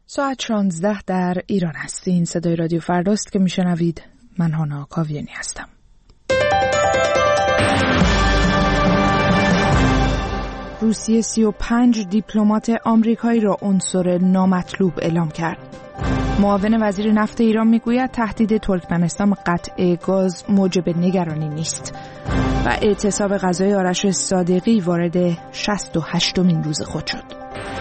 ساعت 16 در ایران هستین. صدای رادیو فرداست که میشنوید. من هانا کاویانی هستم. روسیه 35 دیپلمات آمریکایی را عنصر نامطلوب اعلام کرد. معاون وزیر نفت ایران میگوید تهدید ترکمنستان به قطع گاز موجب نگرانی نیست. و اعتصاب غذای آرش صادقی وارد 68مین روز خود شد.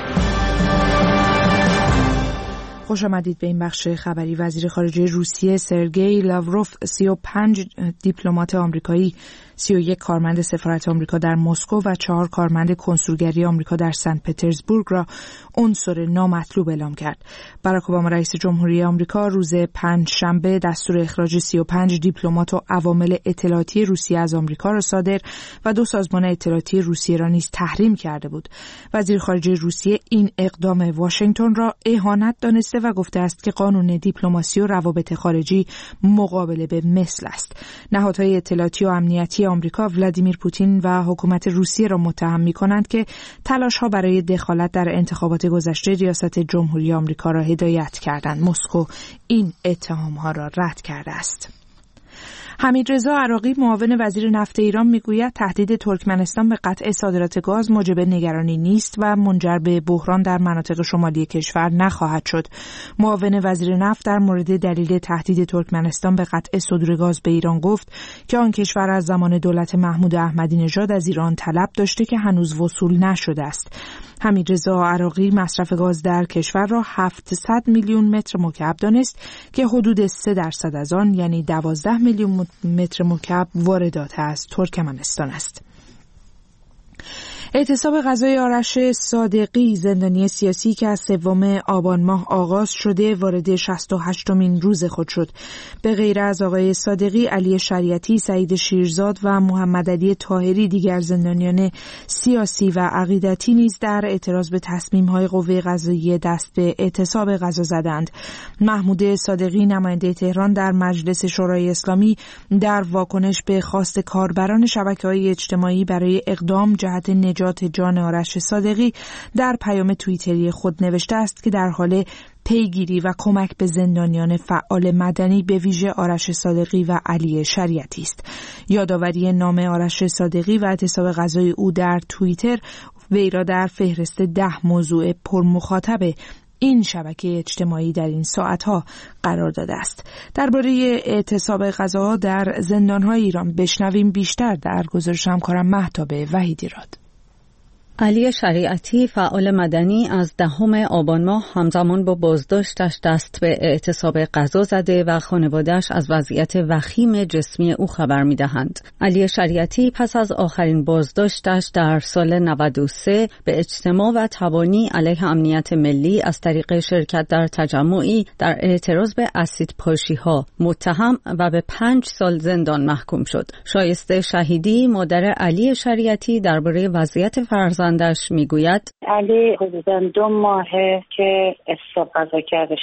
خوش آمدید به این بخش خبری. وزیر خارجه روسیه سرگئی لاوروف 35 دیپلمات آمریکایی، 31 کارمند سفارت آمریکا در مسکو و 4 کارمند کنسولگری آمریکا در سن پترزبورگ را عنصر نامطلوب اعلام کرد. باراک اوباما رئیس جمهوری آمریکا روز پنجشنبه دستور اخراج 35 دیپلمات و عوامل اطلاعاتی روسیه از آمریکا را صادر و 2 سازمان اطلاعاتی روسیه را نیز تحریم کرده بود. وزیر خارجه روسیه این اقدام واشنگتن را اهانت دانسته و گفته است که قانون دیپلماسی و روابط خارجی مقابله به مثل است. نهادهای اطلاعاتی و امنیتی آمریکا ولادیمیر پوتین و حکومت روسیه را متهم می‌کنند که تلاش‌ها برای دخالت در انتخابات گذشته ریاست جمهوری آمریکا را هدایت کردند. مسکو این اتهام‌ها را رد کرده است. حمیدرضا عراقی معاون وزیر نفت ایران میگوید تهدید ترکمنستان به قطع صادرات گاز موجب نگرانی نیست و منجر به بحران در مناطق شمالی کشور نخواهد شد. معاون وزیر نفت در مورد دلیل تهدید ترکمنستان به قطع صدور گاز به ایران گفت که آن کشور از زمان دولت محمود احمدی نژاد از ایران طلب داشته که هنوز وصول نشده است. حمیدرضا عراقی مصرف گاز در کشور را 700 میلیون متر مکعب دانست که حدود 3% از آن یعنی 12 میلیون متر مکعب واردات از ترکمنستان است. اعتصاب غذای آرش صادقی، زندانی سیاسی که از 3 آبان ماه آغاز شده، وارد 68مین روز خود شد. به غیر از آقای صادقی، علی شریعتی، سعید شیرزاد و محمد علی طاهری دیگر زندانیان سیاسی و عقیدتی نیز در اعتراض به تصمیم‌های قوه قضاییه دست به اعتصاب غذا زدند. محمود صادقی، نماینده تهران در مجلس شورای اسلامی، در واکنش به خواست کاربران شبکه‌های اجتماعی برای اقدام جهت نجات جان آرش صادقی در پیام توییتری خود نوشته است که در حال پیگیری و کمک به زندانیان فعال مدنی به ویژه آرش صادقی و علی شریعتی است. یادآوری نام آرش صادقی و اعتصاب غذای او در توییتر وی را در فهرست 10 موضوع پرمخاطب این شبکه اجتماعی در این ساعتها قرار داده است. درباره اعتصاب غذاها در زندان‌های ایران بشنویم بیشتر در گزارش همکارم مهتاب وحیدی‌راد. علی شریعتی، فعال مدنی، از 10 آبان ماه همزمان با بازداشتش دست به اعتصاب غذا زده و خانواده‌اش از وضعیت وخیم جسمی او خبر می‌دهند. علی شریعتی پس از آخرین بازداشتش در سال 93 به اجتماع و تبانی علیه امنیت ملی از طریق شرکت در تجمعی در اعتراض به اسیدپاشی‌ها متهم و به 5 سال زندان محکوم شد. شایسته شهیدی، مادر علی شریعتی، درباره وضعیت فرزندش میگوید علی حدوداً 2 ماهه که اعتصاب غذا کرده،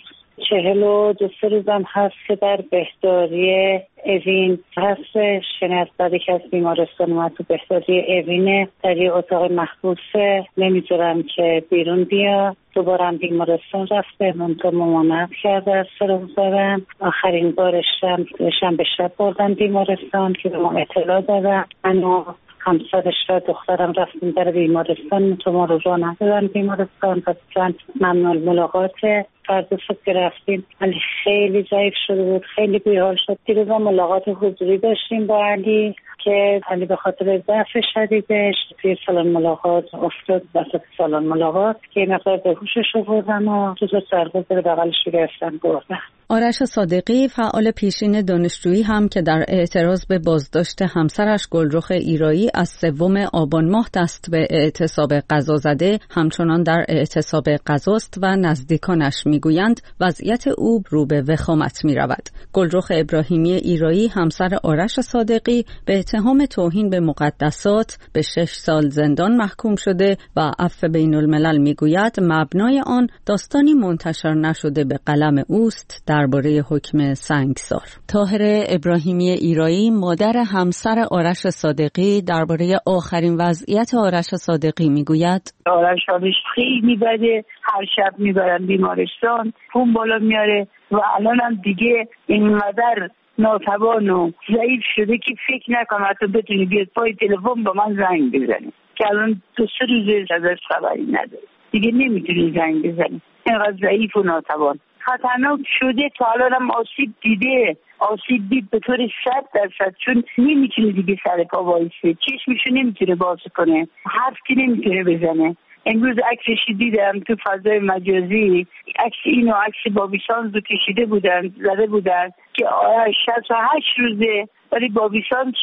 42 روزم هست که در بهداری اوین هستش. یعنی از بعدی که از بیمارستان اومد تو بهداری اوینه، در یه اتاق محبوسه، نمیذارم که بیرون بیا. دوباره هم بیمارستان رفته، منطقه ممانعت کرده از سرم زدن. آخرین بارشم به شب بردن بیمارستان که به ما اطلاع دادن. منو همسرش و دخترم رفتیم در بیمارستان، تو ما رو راه ندادن بیمارستان. پس چند ممنون ملاقاته. فردا صبح که رفتیم علی خیلی ضعیف شده بود، خیلی بیحال شد. دیروز ملاقات حضوری داشتیم با علی که علی به خاطر ضعف شدیدش توی سالن ملاقات افتاد، وسط سالن ملاقات که مقدار به هوشش آوردن و تو سرباز بغلش گرفتن بردن. آرش صادقی، فعال پیشین دانشجویی هم که در اعتراض به بازداشت همسرش گلرخ ایرایی از 3 آبان ماه دست به اعتصاب غذا زده، همچنان در اعتصاب غذاست و نزدیکانش میگویند وضعیت او رو به وخامت میرود. گلرخ ابراهیمی ایرایی، همسر آرش صادقی، به اتهام توهین به مقدسات به 6 سال زندان محکوم شده و عفو بین الملل میگوید مبنای آن داستانی منتشر نشده به قلم اوست درباره حکم سنگسار. طاهره ابراهیمی ایرایی، مادر همسر آرش صادقی، درباره آخرین وضعیت آرش صادقی میگوید آرش خیلی بده، هر شب میبرن بیمارستان، خون بالا میاره و الان هم دیگه اینقدر ناتوان و ضعیف شده که فکر نکنم حتی بتونی بیاد پای تلفن با من زنگ بزنی، که الان 2-3 روز ازش خبری نداره، دیگه نمیتونی زنگ بزنی، اینقدر ضعیف و ناتوان. خطرناک شده، تا الان هم آسیب دید به طور 100%، چون نمیتونه دیگه سر پا وایسه، چشمشو نمیتونه باز کنه، حرف که نمیتونه بزنه. امروز عکسش دیدم تو فضای مجازی، عکس اینو عکس بابیسانز رو کشیده بودن، زده بودن که 68 روزه، ولی بابیسانز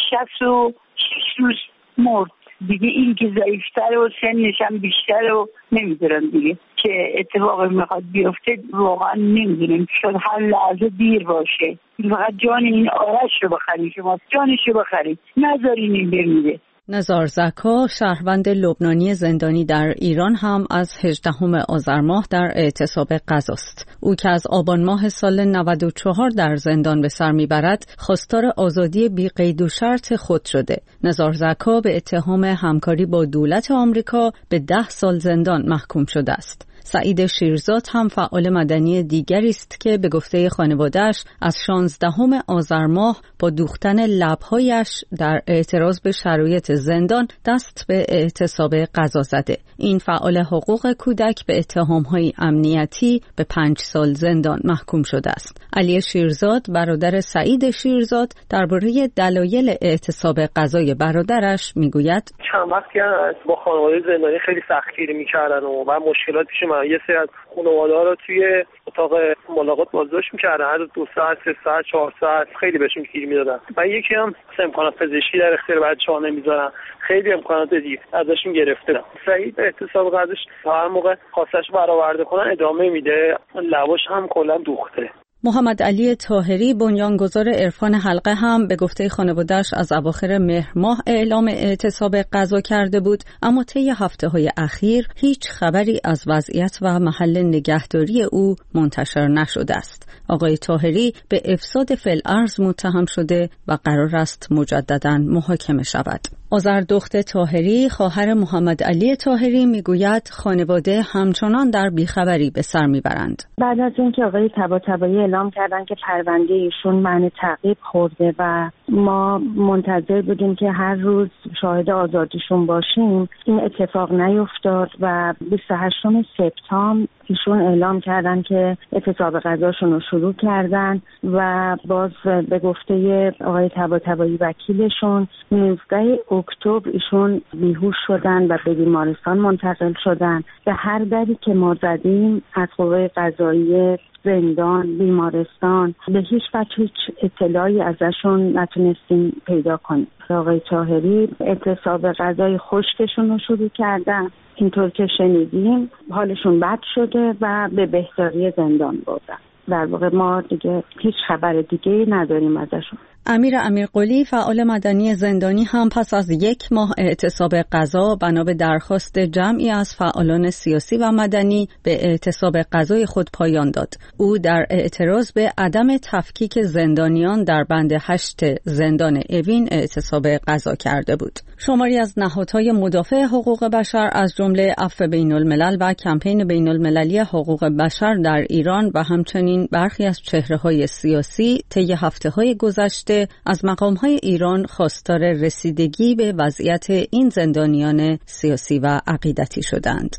66 روز مرد. دیگه این که ضعیفتر و سنش هم بیشتر و نمیدونم دیگه که اتفاقی میخواد بیفته، واقعا نمیدونم، شاید هر لحظه دیر باشه. فقط جان این آرش رو بخرید، شما جانش رو بخرید، نذارین این بمیره. نزار زکا، شهروند لبنانی زندانی در ایران، هم از 18 آذر ماه در اعتصاب غذاست. او که از آبان ماه سال 94 در زندان به سر میبرد، خواستار آزادی بی قید و شرط خود شده. نزار زکا به اتهام همکاری با دولت آمریکا به 10 سال زندان محکوم شده است. سعید شیرزاد هم فعال مدنی دیگری است که به گفته خانواده‌اش از 16 آذر ماه با دوختن لب‌هایش در اعتراض به شرایط زندان دست به اعتصاب غذا زده. این فعال حقوق کودک به اتهام‌های امنیتی به 5 سال زندان محکوم شده است. علی شیرزاد، برادر سعید شیرزاد، درباره دلایل اعتصاب غذای برادرش میگوید: چند وقتی با خانواده زندانی خیلی سختگیری می‌کردن و مشکلات پیش من، یه سری از خانواده‌ها رو توی اتاق ملاقات بازداشت می‌کردن، هر 2 ساعت، 3 ساعت، 4 ساعت خیلی بهشون گیر میدادن. و یکی هم امکانات پزشکی در اختیار بچه‌ها نمیذارن، خیلی امکانات دیگه ازشون گرفتن. سعید اعتصاب غذاش هر موقع خواستش برآورده کنن ادامه میده، لباش هم کلا دوخته. محمد علی طاهری، بنیانگذار عرفان حلقه، هم به گفته خانواده‌اش از اواخر مهر ماه اعلام اعتصاب غذا کرده بود، اما طی هفته‌های اخیر هیچ خبری از وضعیت و محل نگهداری او منتشر نشده است. آقای طاهری به افساد فی‌الارض متهم شده و قرار است مجدداً محاکمه شود. آذردخت طاهری، خواهر محمد علی طاهری، میگوید خانواده همچنان در بیخبری به سر میبرند. بعد از اینکه آقای طباطبایی اعلام کردن که پرونده ایشون معنی تعقیب خورده و ما منتظر بودیم که هر روز شاهد آزادیشون باشیم، این اتفاق نیفتاد و 28 سپتامبر ایشون اعلام کردن که اعتصاب غذاشون رو شروع کردن و باز به گفته آقای طباطبایی وکیلشون 19 اکتبر ایشون بیهوش شدن و به بیمارستان منتقل شدن. به هر دری که ما زدیم از قوه قضاییه، زندان، بیمارستان، به هیچ وجه هیچ اطلاعی ازشون نتونستیم پیدا کنیم. آقای طاهری اعتصاب غذای خشکشون رو شروع کردن، اینطور که شنیدیم حالشون بد شده و به بهداری زندان بردن. در واقع ما دیگه هیچ خبر دیگه نداریم ازشون. امیر امیرقلی، فعال مدنی زندانی، هم پس از 1 ماه اعتصاب غذا بنا به درخواست جمعی از فعالان سیاسی و مدنی به اعتصاب غذای خود پایان داد. او در اعتراض به عدم تفکیک زندانیان در بند 8 زندان اوین اعتصاب غذا کرده بود. شماری از نهادهای مدافع حقوق بشر از جمله عفو بین‌الملل و کمپین بین‌المللی حقوق بشر در ایران و همچنین برخی از چهره‌های سیاسی طی هفته‌های گذشته از مقام‌های ایران خواستار رسیدگی به وضعیت این زندانیان سیاسی و عقیدتی شدند.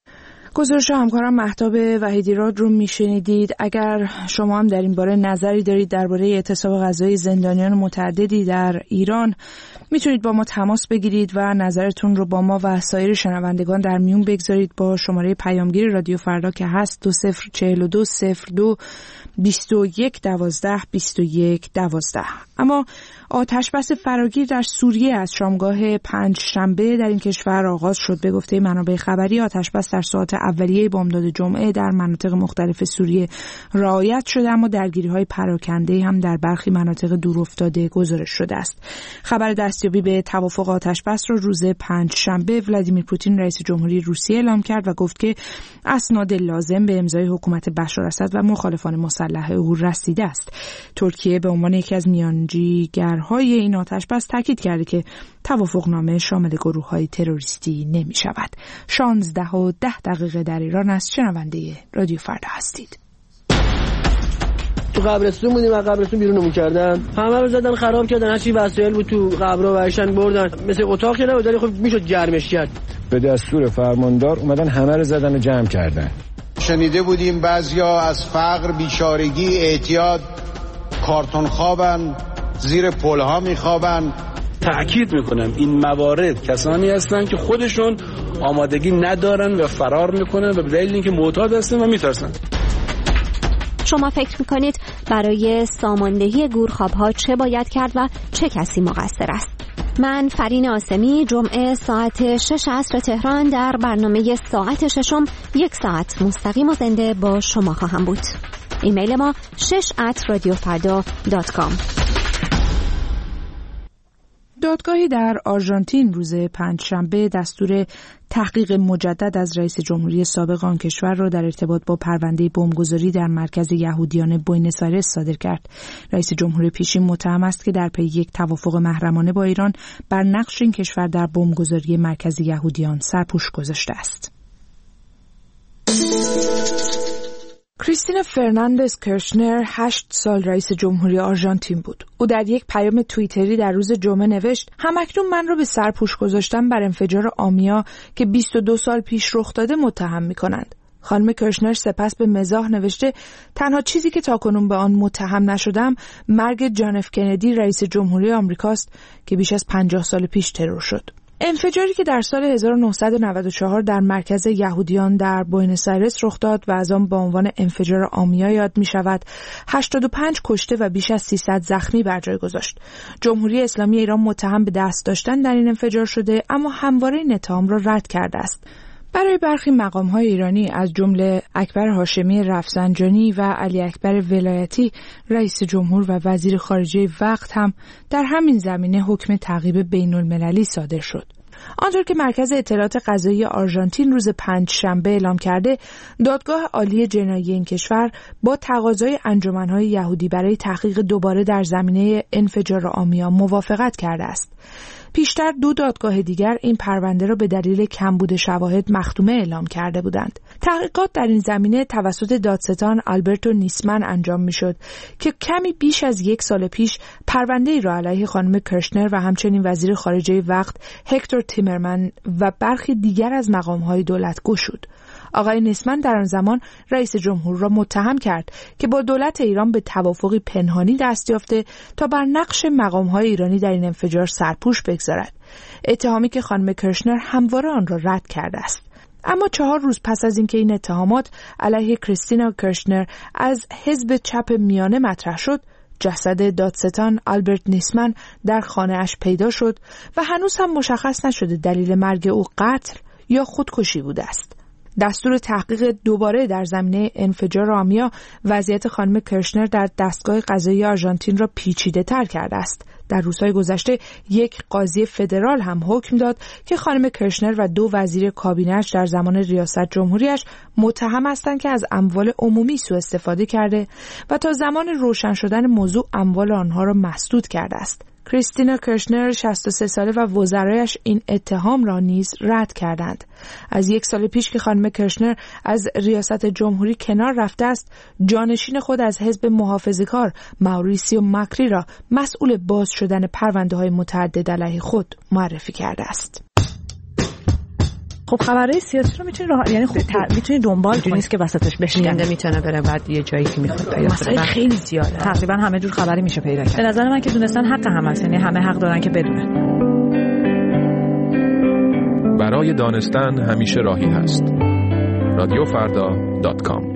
گزارش همکارم مهتاب وحیدی‌راد رو میشنیدید. اگر شما هم در این باره نظری دارید درباره اعتصاب غذای زندانیان متعددی در ایران، میتونید با ما تماس بگیرید و نظرتون رو با ما و سایر شنوندگان در میون بگذارید با شماره پیامگیر رادیو فردا که هست 2042 02 21 12 21 12. اما آتش بس فراگیر در سوریه از شامگاه 5 شنبه در این کشور آغاز شد. به گفته منابع خبری آتش بس در ساعات اولیه بامداد جمعه در مناطق مختلف سوریه رعایت شده، اما درگیری‌های پراکنده هم در برخی مناطق دورافتاده گزارش شده است. خبر دستیابی به توافق آتش بس را روز 5 شنبه ولادیمیر پوتین رئیس جمهوری روسیه اعلام کرد و گفت که اسناد لازم به امضای حکومت بشار اسد و مخالفان مسلح او رسیده است. ترکیه به عنوان یکی از میانجیگرهای این آتش بس تاکید کرده که توافقنامه شامل گروه‌های تروریستی نمی‌شود. 16:10 در ایران است. شنونده رادیو فردا هستید. تو قبرستون بودیم، از قبرستون بیرونمون کردن، همه رو زدن خراب کردن، هر چی وسایل بود تو قبرا ورشن بردن. مثل اتاق که نبود ولی خب میشد گرمش کرد. به دستور فرماندار اومدن همه رو زدن و جمع کردن. شنیده بودیم بعضیا از فقر، بیچارگی، اعتیاد کارتون خوابن، زیر پلها میخوابن. تأکید میکنم این موارد کسانی هستن که خودشون آمادگی ندارن و فرار میکنن و به دلیل اینکه معتاد هستن و میترسن. شما فکر میکنید برای ساماندهی گورخواب‌ها چه باید کرد و چه کسی مقصر است؟ من فرین آسمی جمعه ساعت 6 عصر تهران در برنامه ساعت ششم 1 ساعت مستقیم و زنده با شما خواهم بود. ایمیل ما 6@radiofarda.com. دادگاهی در آرژانتین روز پنجشنبه دستور تحقیق مجدد از رئیس جمهوری سابق آن کشور را در ارتباط با پرونده بمبگذاری در مرکز یهودیان بوئنوس آیرس صادر کرد. رئیس جمهور پیشین متهم است که در پی یک توافق محرمانه با ایران بر نقش این کشور در بمبگذاری مرکز یهودیان سرپوش گذاشته است. کریستینا فرناندز کرشنر 8 سال رئیس جمهوری آرژانتین بود. او در یک پیام توییتری در روز جمعه نوشت: همکنون من را به سرپوش گذاشتن بر انفجار آمیا که 22 سال پیش رخ داده متهم می‌کنند. خانم کرشنر سپس به مزاح نوشته: تنها چیزی که تاکنون به آن متهم نشدم مرگ جان اف کندی رئیس جمهوری آمریکاست که بیش از 50 سال پیش ترور شد. انفجاری که در سال 1994 در مرکز یهودیان در بوئنوس آیرس رخ داد و از آن با عنوان انفجار آمیا یاد می شود، 85 کشته و بیش از 300 زخمی بر جای گذاشت. جمهوری اسلامی ایران متهم به دست داشتن در این انفجار شده، اما همواره این اتهام را رد کرده است. برای برخی مقام‌های ایرانی از جمله اکبر هاشمی رفسنجانی و علی اکبر ولایتی رئیس جمهور و وزیر خارجه وقت هم در همین زمینه حکم تعقیب بین‌المللی صادر شد. آنطور که مرکز اطلاعات قضایی آرژانتین روز پنجشنبه اعلام کرده، دادگاه عالی جنایی این کشور با تقاضای انجمن‌های یهودی برای تحقیق دوباره در زمینه انفجار آمیا موافقت کرده است. پیشتر 2 دادگاه دیگر این پرونده را به دلیل کمبود شواهد مختومه اعلام کرده بودند. تحقیقات در این زمینه توسط دادستان آلبرتو نیسمن انجام میشد که کمی بیش از 1 سال پیش پرونده‌ای را علیه خانم کرشنر و همچنین وزیر خارجه وقت هکتور تیمرمن و برخی دیگر از مقام‌های دولت گشود. آقای نیسمن در آن زمان رئیس جمهور را متهم کرد که با دولت ایران به توافقی پنهانی دست یافته تا بر نقش مقام‌های ایرانی در این انفجار سرپوش بگذارد. اتهامی که خانم کرشنر همواره آن را رد کرده است. اما 4 روز پس از اینکه این اتهامات علیه کریستینا کرشنر از حزب چپ میانه مطرح شد، جسد دادستان آلبرت نیسمن در خانه‌اش پیدا شد و هنوز هم مشخص نشده دلیل مرگ او قتل یا خودکشی بوده است. دستور تحقیق دوباره در زمینه انفجار آمیا وضعیت خانم کرشنر در دستگاه قضایی آرژانتین را پیچیده تر کرده است. در روزهای گذشته یک قاضی فدرال هم حکم داد که خانم کرشنر و 2 وزیر کابینه‌اش در زمان ریاست جمهوریش متهم هستند که از اموال عمومی سوء استفاده کرده و تا زمان روشن شدن موضوع اموال آنها را مسدود کرده است. کریستینا کرشنر 63 ساله و وزرایش این اتهام را نیز رد کردند. از 1 سال پیش که خانم کرشنر از ریاست جمهوری کنار رفته است، جانشین خود از حزب محافظه‌کار موریسیو ماکری را مسئول باز شدن پرونده‌های متعدد علیه خود معرفی کرده است. خب خبرهای سیاسی رو میتونی یعنی میتونی دنبال کنی، نیست که وسطش بشکنده میتونه بره بعد یه جایی که میخواد پیدا مسائل خیلی زیاده، تقریبا همه جور خبری میشه پیدا کرد. به نظر من که دونستن حق هم هست، یعنی همه حق دارن که بدونن. برای دانستن همیشه راهی هست. radiofarda.com.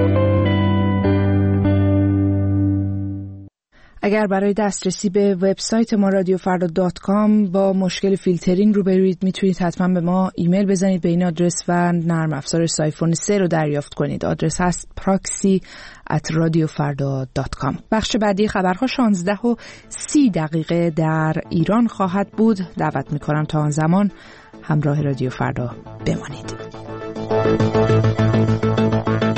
اگر برای دسترسی به وبسایت ما radiofarda.com با مشکل فیلترینگ روبروید، میتونید حتما به ما ایمیل بزنید به این آدرس و نرم افزار سایفون 3 رو دریافت کنید. آدرس هست proxy@radiofarda.com. بخش بعدی خبرها 16:30 در ایران خواهد بود. دعوت میکنم تا آن زمان همراه رادیو فردا بمانید.